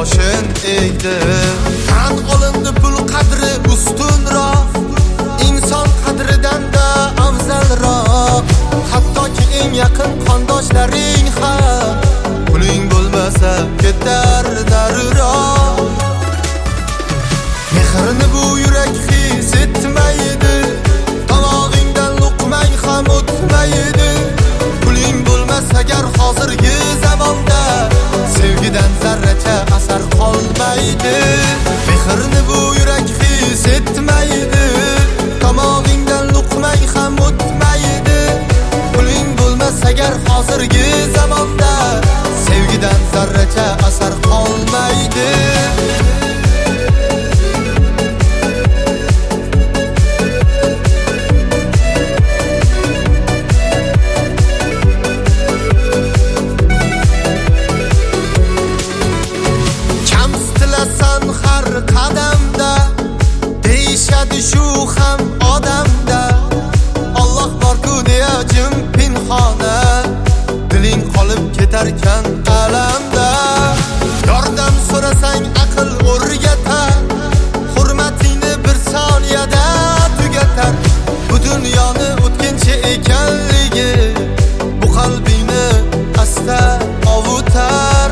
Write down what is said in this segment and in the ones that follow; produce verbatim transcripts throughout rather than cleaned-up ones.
boşin egdi. Tan olindi pul qadri ustunroq, inson qadridan da afzalroq. Hattoki eng yaqin qondoshlaring ham puling bo'lmasa ketar nariroq. Mehrni bu yurak his etmaydi, tomog'ingdan luqmang ham o'tmaydi. Puling bo'lmasa agar hozirgi zamonda sevgidan zarracha asar qolmaydi. Mehrni bu yurak his etmaydi, tomog'ingdan luqmang ham o'tmaydi. Puling bo'lmasa agar hozirgi zamonda sevgidan zarracha asar qolmaydi. Har qadamda deyishadi shu ham odamda. Alloh bor-ku deya jim pinhona, diling qolib ketarkan alamda. Yordam so'rasang aql o'rgatar, hurmatingni bir soniyada tugatar. Bu dunyoni o'tkinchi ekanligi bu qalbingni asta ovutar.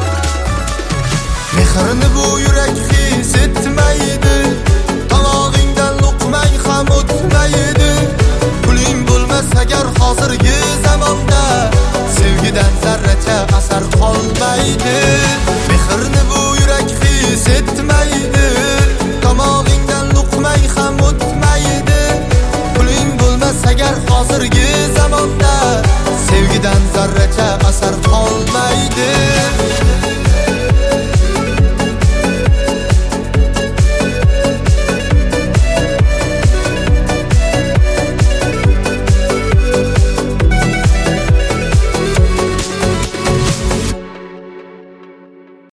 Mehrni bu yurak his etmaydi, tomog'ingdan luqmang ham o'tmaydi. Puling bo'lmasa agar hozirgi zamonda sevgidan zarracha asar qolmaydi. Mehrni bu yurak his etmaydi, tomog'ingdan luqmang ham o'tmaydi. Puling bo'lmasa agar hozirgi